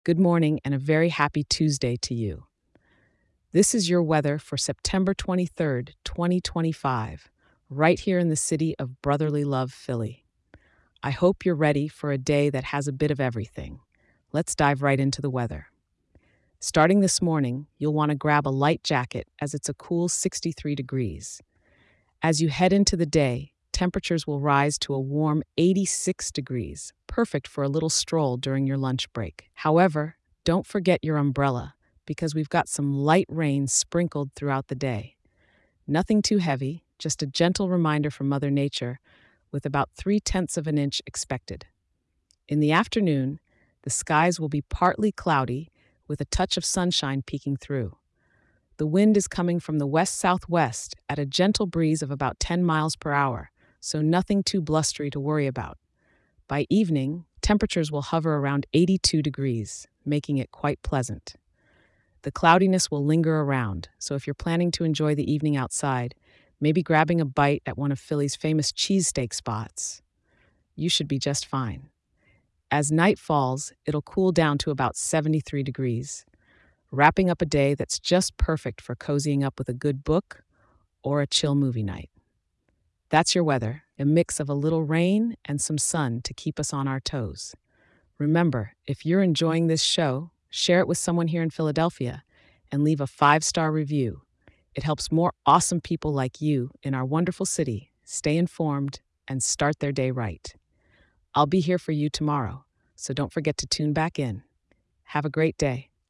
Good morning and a very happy Tuesday to you. This is your weather for September 23rd, 2025, right here in the city of brotherly love, Philly. I hope you're ready for a day that has a bit of everything. Let's dive right into the weather. Starting this morning, you'll want to grab a light jacket as it's a cool 63 degrees. As you head into the day, temperatures will rise to a warm 86 degrees, perfect for a little stroll during your lunch break. However, don't forget your umbrella because we've got some light rain sprinkled throughout the day. Nothing too heavy, just a gentle reminder from Mother Nature with about 3/10 of an inch expected. In the afternoon, the skies will be partly cloudy with a touch of sunshine peeking through. The wind is coming from the west-southwest at a gentle breeze of about 10 miles per hour, so nothing too blustery to worry about. By evening, temperatures will hover around 82 degrees, making it quite pleasant. The cloudiness will linger around, so if you're planning to enjoy the evening outside, maybe grabbing a bite at one of Philly's famous cheesesteak spots, you should be just fine. As night falls, it'll cool down to about 73 degrees, wrapping up a day that's just perfect for cozying up with a good book or a chill movie night. That's your weather, a mix of a little rain and some sun to keep us on our toes. Remember, if you're enjoying this show, share it with someone here in Philadelphia and leave a 5-star review. It helps more awesome people like you in our wonderful city stay informed and start their day right. I'll be here for you tomorrow, so don't forget to tune back in. Have a great day.